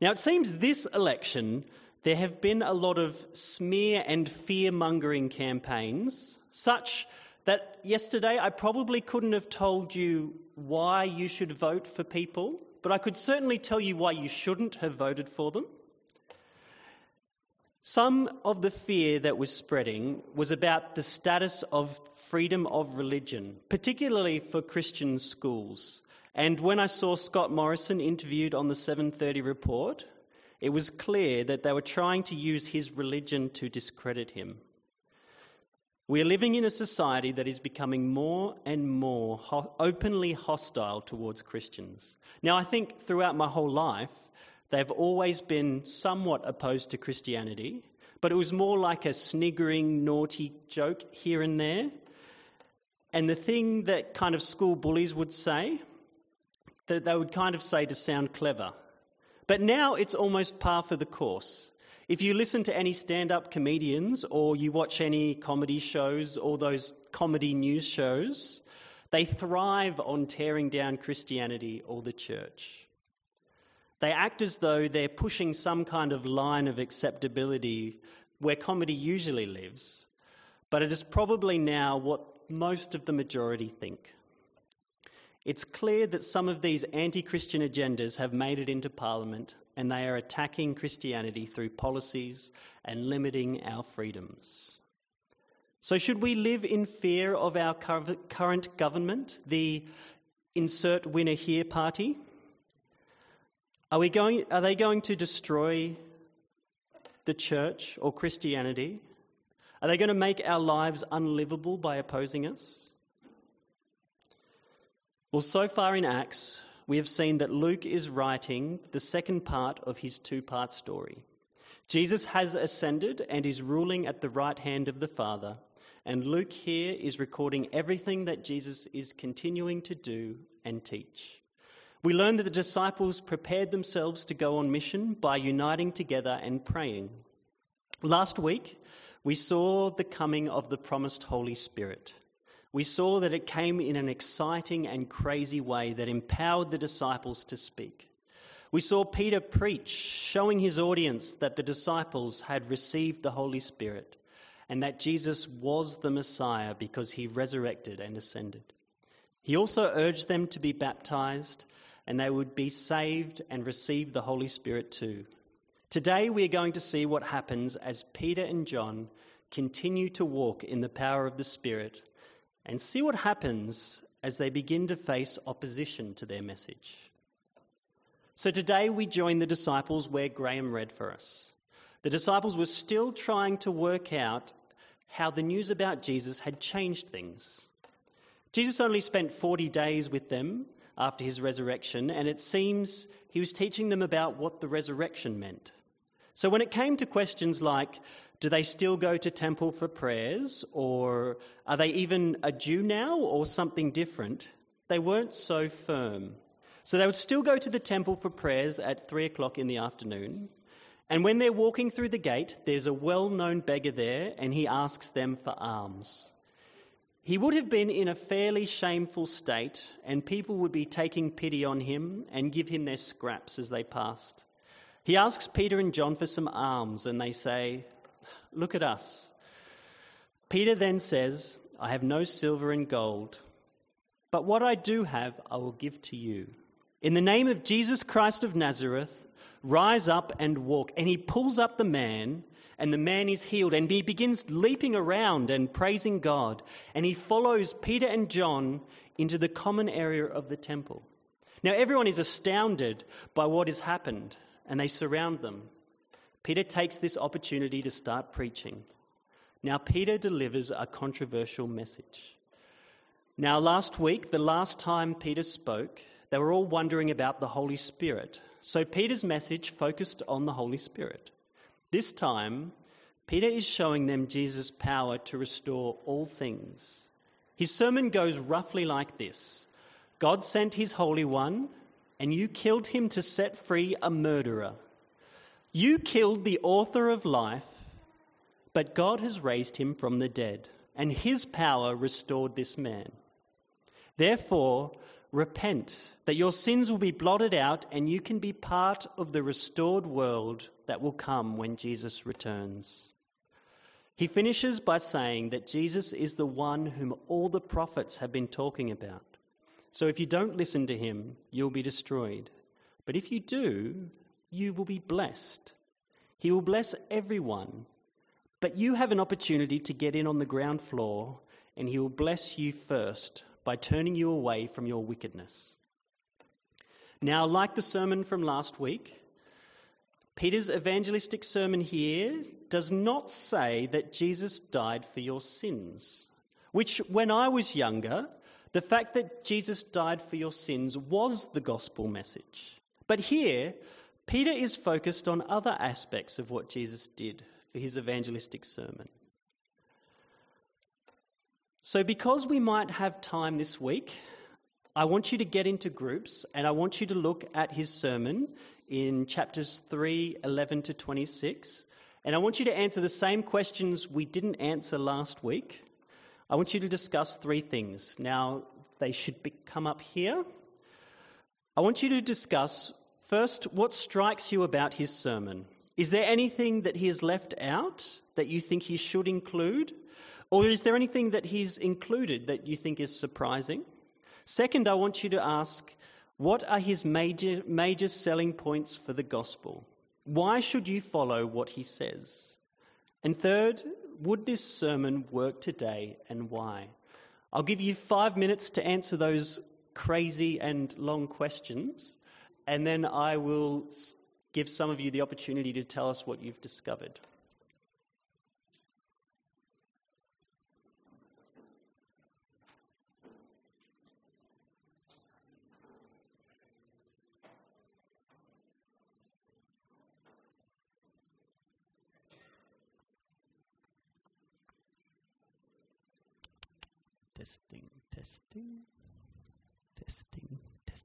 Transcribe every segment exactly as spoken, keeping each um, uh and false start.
Now, it seems this election, there have been a lot of smear and fear-mongering campaigns, such that yesterday I probably couldn't have told you why you should vote for people, but I could certainly tell you why you shouldn't have voted for them. Some of the fear that was spreading was about the status of freedom of religion, particularly for Christian schools. And when I saw Scott Morrison interviewed on the seven thirty report, it was clear that they were trying to use his religion to discredit him. We are living in a society that is becoming more and more ho- openly hostile towards Christians. Now, I think throughout my whole life, they've always been somewhat opposed to Christianity, but it was more like a sniggering, naughty joke here and there. And the thing that kind of school bullies would say, that they would kind of say to sound clever. But now it's almost par for the course. If you listen to any stand-up comedians or you watch any comedy shows or those comedy news shows, they thrive on tearing down Christianity or the church. They act as though they're pushing some kind of line of acceptability where comedy usually lives, but it is probably now what most of the majority think. It's clear that some of these anti-Christian agendas have made it into Parliament and they are attacking Christianity through policies and limiting our freedoms. So should we live in fear of our current government, the insert winner here party? Are we going, are they going to destroy the church or Christianity? Are they going to make our lives unlivable by opposing us? Well, so far in Acts, we have seen that Luke is writing the second part of his two-part story. Jesus has ascended and is ruling at the right hand of the Father, and Luke here is recording everything that Jesus is continuing to do and teach. We learn that the disciples prepared themselves to go on mission by uniting together and praying. Last week, we saw the coming of the promised Holy Spirit. We saw that it came in an exciting and crazy way that empowered the disciples to speak. We saw Peter preach, showing his audience that the disciples had received the Holy Spirit and that Jesus was the Messiah because he resurrected and ascended. He also urged them to be baptized and they would be saved and receive the Holy Spirit too. Today we are going to see what happens as Peter and John continue to walk in the power of the Spirit and see what happens as they begin to face opposition to their message. So today we join the disciples where Graham read for us. The disciples were still trying to work out how the news about Jesus had changed things. Jesus only spent forty days with them after his resurrection, and it seems he was teaching them about what the resurrection meant. So when it came to questions like, do they still go to temple for prayers, or are they even a Jew now, or something different, they weren't so firm. So they would still go to the temple for prayers at three o'clock in the afternoon, and when they're walking through the gate, there's a well-known beggar there, and he asks them for alms. He would have been in a fairly shameful state, and people would be taking pity on him and give him their scraps as they passed. He asks Peter and John for some alms, and they say, "Look at us." Peter then says, "I have no silver and gold, but what I do have I will give to you. In the name of Jesus Christ of Nazareth, rise up and walk." And he pulls up the man, and the man is healed, and he begins leaping around and praising God. And he follows Peter and John into the common area of the temple. Now everyone is astounded by what has happened, and they surround them. Peter takes this opportunity to start preaching. Now Peter delivers a controversial message. Now last week, the last time Peter spoke, they were all wondering about the Holy Spirit. So Peter's message focused on the Holy Spirit. This time, Peter is showing them Jesus' power to restore all things. His sermon goes roughly like this: God sent his Holy One, and you killed him to set free a murderer. You killed the author of life, but God has raised him from the dead, and his power restored this man. Therefore, repent, that your sins will be blotted out and you can be part of the restored world that will come when Jesus returns. He finishes by saying that Jesus is the one whom all the prophets have been talking about. So if you don't listen to him, you'll be destroyed. But if you do, you will be blessed. He will bless everyone. But you have an opportunity to get in on the ground floor, and he will bless you first by turning you away from your wickedness. Now, like the sermon from last week, Peter's evangelistic sermon here does not say that Jesus died for your sins, which when I was younger, the fact that Jesus died for your sins was the gospel message. But here, Peter is focused on other aspects of what Jesus did for his evangelistic sermon. So because we might have time this week, I want you to get into groups and I want you to look at his sermon in chapters three, eleven to twenty-six. And I want you to answer the same questions we didn't answer last week. I want you to discuss three things. Now, they should be, come up here. I want you to discuss, first, what strikes you about his sermon. Is there anything that he has left out that you think he should include? Or is there anything that he's included that you think is surprising? Second, I want you to ask, what are his major, major selling points for the gospel? Why should you follow what he says? And third, would this sermon work today and why? I'll give you five minutes to answer those crazy and long questions, and then I will give some of you the opportunity to tell us what you've discovered. Testing, testing, testing, testing.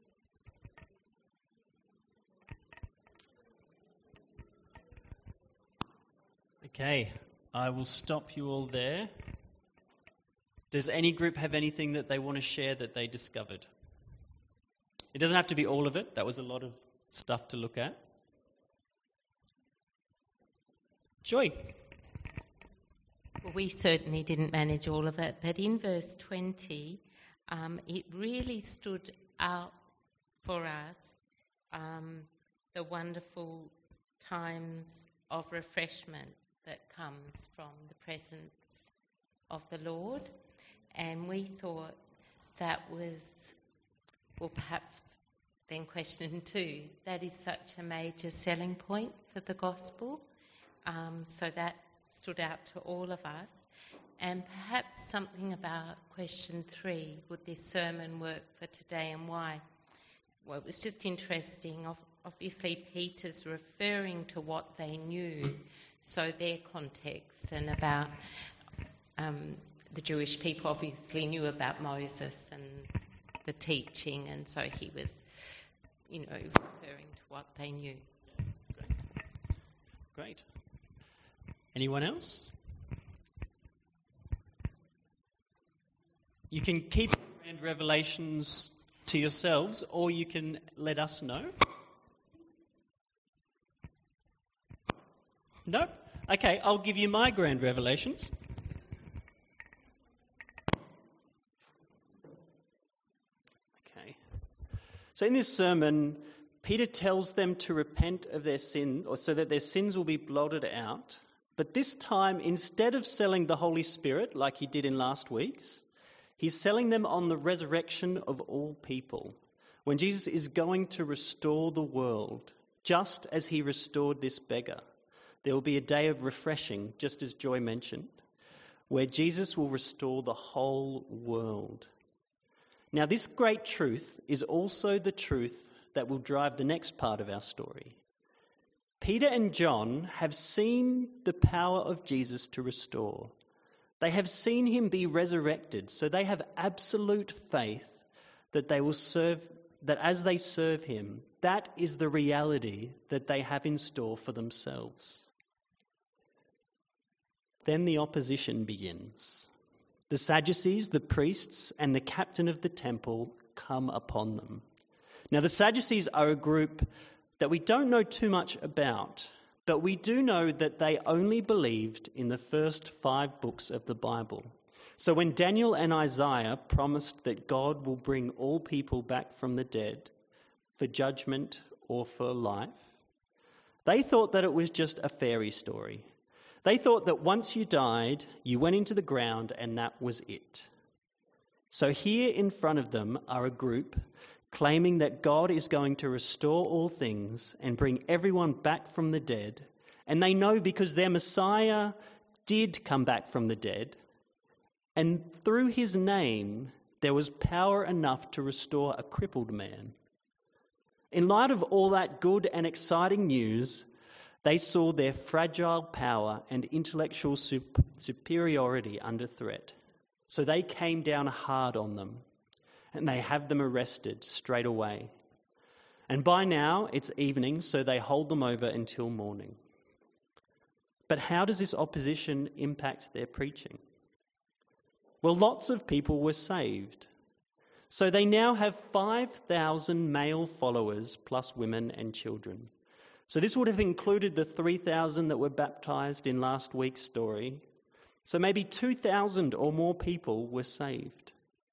Okay, I will stop you all there. Does any group have anything that they want to share that they discovered? It doesn't have to be all of it. That was a lot of stuff to look at. Joy. Well, we certainly didn't manage all of it, but in verse twenty, um, it really stood out for us, um, the wonderful times of refreshment that comes from the presence of the Lord. And we thought that was, well, perhaps then question two, that is such a major selling point for the gospel. Um, so that stood out to all of us. And perhaps something about question three, would this sermon work for today and why? Well, it was just interesting. Obviously, Peter's referring to what they knew, so their context, and about um, the Jewish people obviously knew about Moses and the teaching, and so he was, you know, referring to what they knew. Great. Great. Anyone else? You can keep grand revelations to yourselves, or you can let us know. No? Okay, I'll give you my grand revelations. Okay. So in this sermon, Peter tells them to repent of their sin, or so that their sins will be blotted out. But this time, instead of selling the Holy Spirit like he did in last week's, he's selling them on the resurrection of all people, when Jesus is going to restore the world, just as he restored this beggar. There will be a day of refreshing, just as Joy mentioned, where Jesus will restore the whole world. Now, this great truth is also the truth that will drive the next part of our story. Peter and John have seen the power of Jesus to restore. They have seen him be resurrected, so they have absolute faith that they will serve, that as they serve him, that is the reality that they have in store for themselves. Then the opposition begins. The Sadducees, the priests, and the captain of the temple come upon them. Now, the Sadducees are a group that we don't know too much about, but we do know that they only believed in the first five books of the Bible. So when Daniel and Isaiah promised that God will bring all people back from the dead for judgment or for life, they thought that it was just a fairy story. They thought that once you died, you went into the ground and that was it. So here in front of them are a group claiming that God is going to restore all things and bring everyone back from the dead. And they know because their Messiah did come back from the dead. And through his name, there was power enough to restore a crippled man. In light of all that good and exciting news, they saw their fragile power and intellectual sup- superiority under threat. So they came down hard on them, and they have them arrested straight away. And by now it's evening, so they hold them over until morning. But how does this opposition impact their preaching? Well, lots of people were saved. So they now have five thousand male followers plus women and children. So this would have included the three thousand that were baptized in last week's story. So maybe two thousand or more people were saved.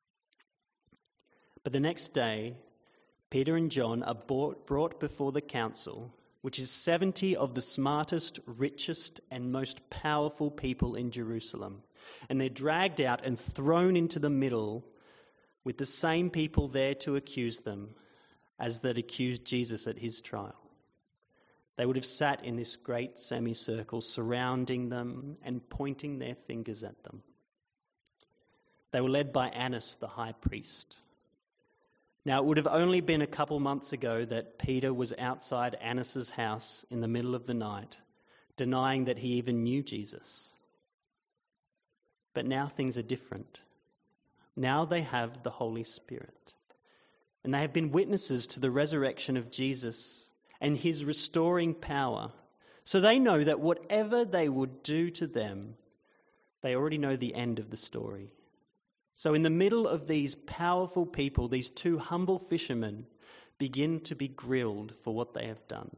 But the next day, Peter and John are brought before the council, which is seventy of the smartest, richest, and most powerful people in Jerusalem. And they're dragged out and thrown into the middle with the same people there to accuse them as that accused Jesus at his trial. They would have sat in this great semicircle surrounding them and pointing their fingers at them. They were led by Annas, the high priest. Now, it would have only been a couple months ago that Peter was outside Annas' house in the middle of the night, denying that he even knew Jesus. But now things are different. Now they have the Holy Spirit. And they have been witnesses to the resurrection of Jesus and his restoring power. So they know that whatever they would do to them, they already know the end of the story. So in the middle of these powerful people, these two humble fishermen begin to be grilled for what they have done.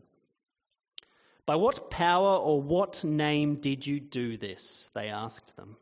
By what power or what name did you do this? They asked them.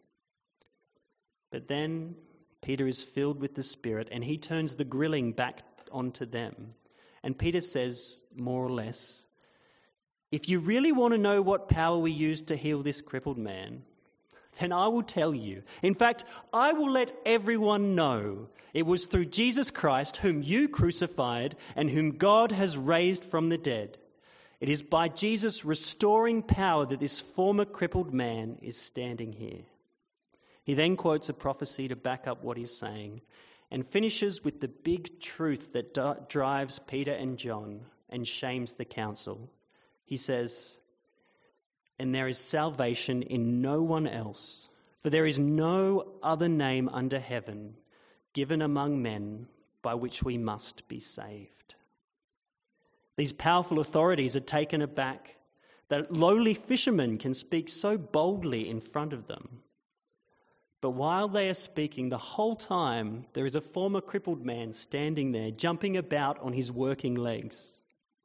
But then Peter is filled with the Spirit and he turns the grilling back onto them. And Peter says, more or less, if you really want to know what power we used to heal this crippled man, then I will tell you. In fact, I will let everyone know it was through Jesus Christ whom you crucified and whom God has raised from the dead. It is by Jesus' restoring power that this former crippled man is standing here. He then quotes a prophecy to back up what he's saying and finishes with the big truth that d- drives Peter and John and shames the council. He says, and there is salvation in no one else, for there is no other name under heaven given among men by which we must be saved. These powerful authorities are taken aback that lowly fishermen can speak so boldly in front of them. But while they are speaking, the whole time there is a former crippled man standing there, jumping about on his working legs.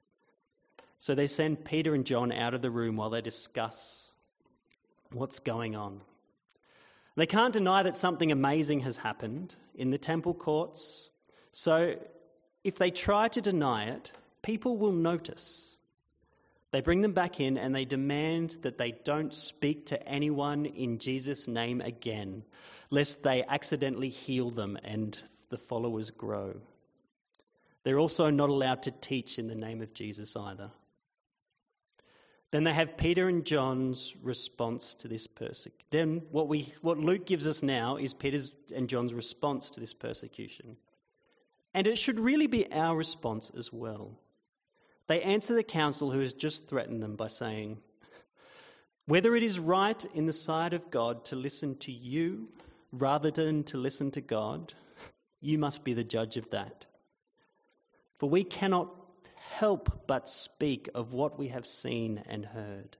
So they send Peter and John out of the room while they discuss what's going on. They can't deny that something amazing has happened in the temple courts. So if they try to deny it, people will notice. They bring them back in and they demand that they don't speak to anyone in Jesus' name again, lest they accidentally heal them and the followers grow. They're also not allowed to teach in the name of Jesus either. Then they have Peter and John's response to this persecution. Then what we what Luke gives us now is Peter's and John's response to this persecution. And it should really be our response as well. They answer the council who has just threatened them by saying, whether it is right in the sight of God to listen to you rather than to listen to God, you must be the judge of that. For we cannot help but speak of what we have seen and heard.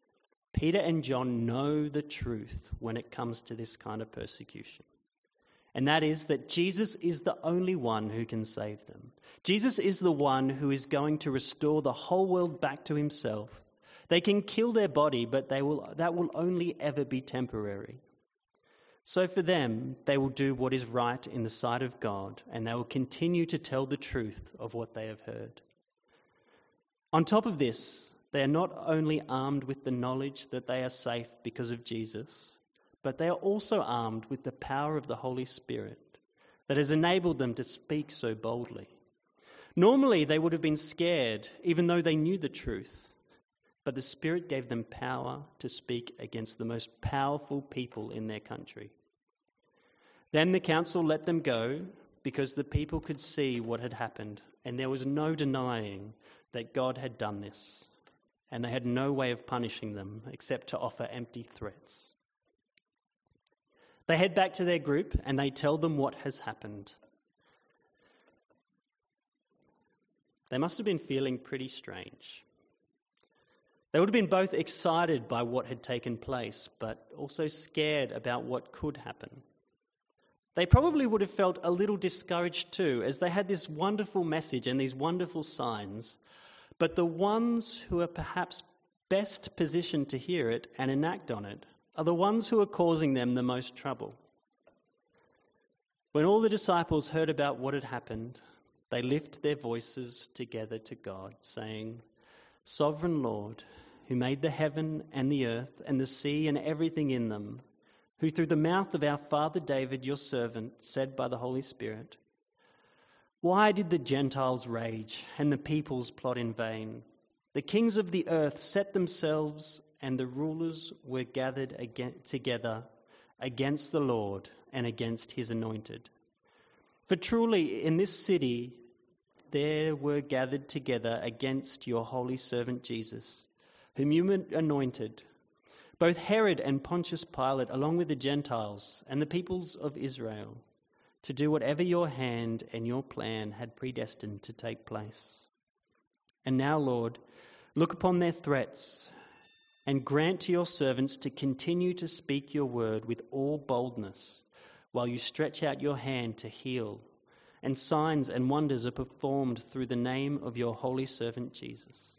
Peter and John know the truth when it comes to this kind of persecution. And that is that Jesus is the only one who can save them. Jesus is the one who is going to restore the whole world back to himself. They can kill their body, but they will, that will only ever be temporary. So for them, they will do what is right in the sight of God, and they will continue to tell the truth of what they have heard. On top of this, they are not only armed with the knowledge that they are safe because of Jesus, but they are also armed with the power of the Holy Spirit that has enabled them to speak so boldly. Normally, they would have been scared, even though they knew the truth. But the Spirit gave them power to speak against the most powerful people in their country. Then the council let them go because the people could see what had happened, and there was no denying that God had done this, and they had no way of punishing them except to offer empty threats. They head back to their group and they tell them what has happened. They must have been feeling pretty strange. They would have been both excited by what had taken place, but also scared about what could happen. They probably would have felt a little discouraged too, as they had this wonderful message and these wonderful signs, but the ones who are perhaps best positioned to hear it and enact on it are the ones who are causing them the most trouble. When all the disciples heard about what had happened, they lifted their voices together to God, saying, "Sovereign Lord, who made the heaven and the earth and the sea and everything in them, who through the mouth of our father David, your servant, said by the Holy Spirit, why did the Gentiles rage and the peoples plot in vain? The kings of the earth set themselves, and the rulers were gathered again, together against the Lord and against his anointed. For truly in this city there were gathered together against your holy servant Jesus, whom you anointed, both Herod and Pontius Pilate, along with the Gentiles and the peoples of Israel, to do whatever your hand and your plan had predestined to take place. And now, Lord, look upon their threats and grant to your servants to continue to speak your word with all boldness, while you stretch out your hand to heal, and signs and wonders are performed through the name of your holy servant Jesus."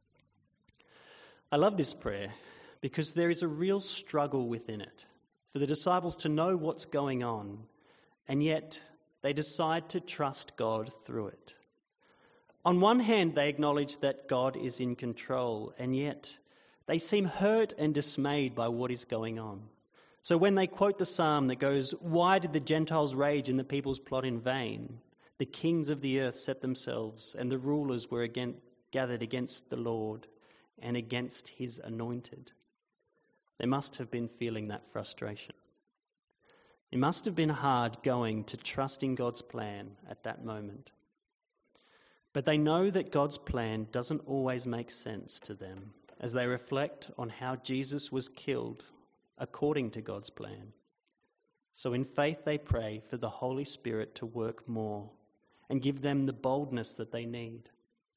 I love this prayer because there is a real struggle within it for the disciples to know what's going on, and yet they decide to trust God through it. On one hand, they acknowledge that God is in control, and yet they seem hurt and dismayed by what is going on. So when they quote the psalm that goes, "Why did the Gentiles rage and the peoples plot in vain? The kings of the earth set themselves, and the rulers were again gathered against the Lord and against his anointed." They must have been feeling that frustration. It must have been hard going to trust in God's plan at that moment. But they know that God's plan doesn't always make sense to them as they reflect on how Jesus was killed according to God's plan. So in faith they pray for the Holy Spirit to work more and give them the boldness that they need.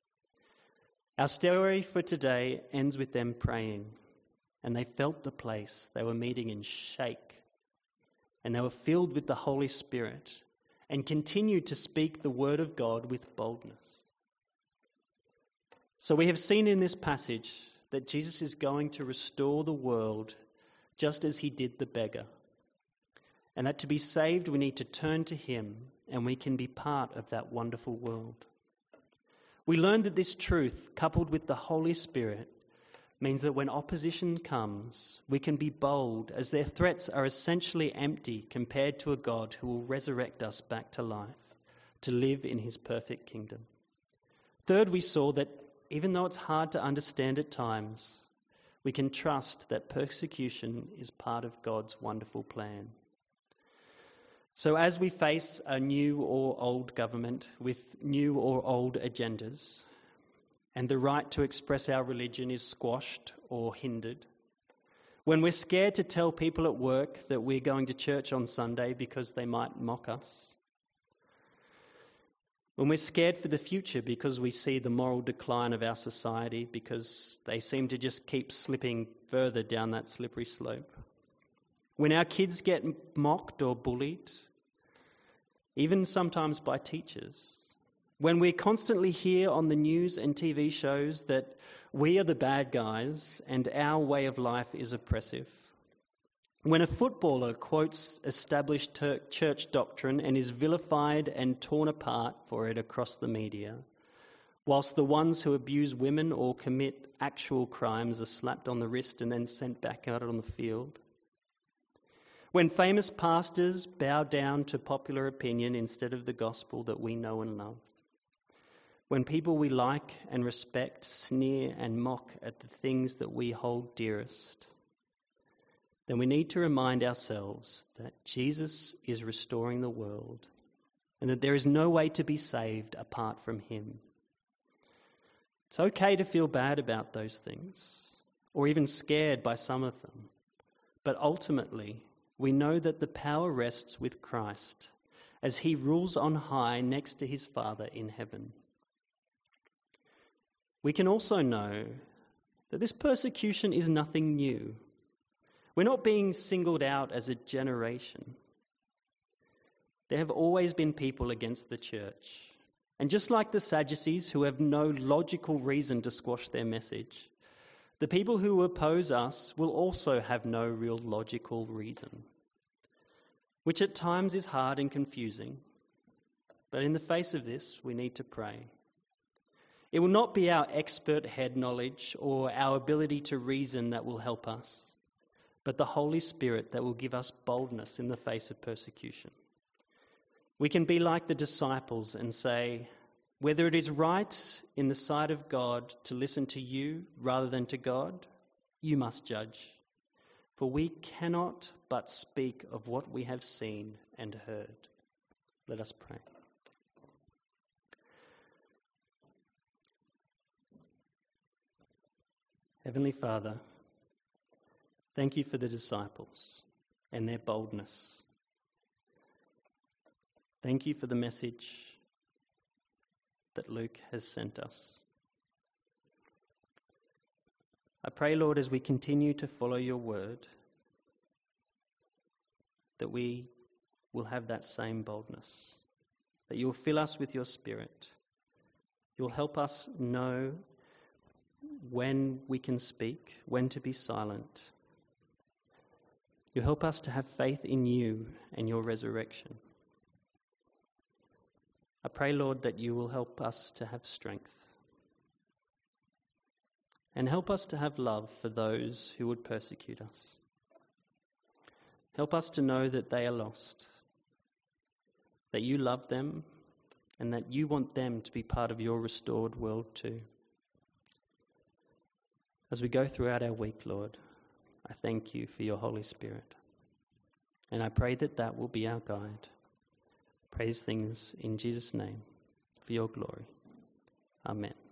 Our story for today ends with them praying, and they felt the place they were meeting in shake, and they were filled with the Holy Spirit and continued to speak the word of God with boldness. So we have seen in this passage that Jesus is going to restore the world just as he did the beggar, and that to be saved we need to turn to him, and we can be part of that wonderful world. We learned that this truth, coupled with the Holy Spirit, means that when opposition comes, we can be bold, as their threats are essentially empty compared to a God who will resurrect us back to life, to live in his perfect kingdom. Third, we saw that even though it's hard to understand at times, we can trust that persecution is part of God's wonderful plan. So as we face a new or old government with new or old agendas, and the right to express our religion is squashed or hindered, when we're scared to tell people at work that we're going to church on Sunday because they might mock us, when we're scared for the future because we see the moral decline of our society because they seem to just keep slipping further down that slippery slope, when our kids get mocked or bullied, even sometimes by teachers. When we constantly hear on the news and T V shows that we are the bad guys and our way of life is oppressive. When a footballer quotes established ter- church doctrine and is vilified and torn apart for it across the media, whilst the ones who abuse women or commit actual crimes are slapped on the wrist and then sent back out on the field. When famous pastors bow down to popular opinion instead of the gospel that we know and love. When people we like and respect sneer and mock at the things that we hold dearest, then we need to remind ourselves that Jesus is restoring the world and that there is no way to be saved apart from him. It's okay to feel bad about those things, or even scared by some of them, but ultimately we know that the power rests with Christ as he rules on high next to his Father in heaven. We can also know that this persecution is nothing new. We're not being singled out as a generation. There have always been people against the church. And just like the Sadducees, who have no logical reason to squash their message, the people who oppose us will also have no real logical reason, which at times is hard and confusing. But in the face of this, we need to pray. It will not be our expert head knowledge or our ability to reason that will help us, but the Holy Spirit that will give us boldness in the face of persecution. We can be like the disciples and say, whether it is right in the sight of God to listen to you rather than to God, you must judge. For we cannot but speak of what we have seen and heard. Let us pray. Heavenly Father, thank you for the disciples and their boldness. Thank you for the message that Luke has sent us. I pray, Lord, as we continue to follow your word, that we will have that same boldness, that you'll fill us with your Spirit. You'll help us know when we can speak, when to be silent. You'll help us to have faith in you and your resurrection. I pray, Lord, that you will help us to have strength and help us to have love for those who would persecute us. Help us to know that they are lost, that you love them, and that you want them to be part of your restored world too. As we go throughout our week, Lord, I thank you for your Holy Spirit. And I pray that that will be our guide. Praise things in Jesus' name for your glory. Amen.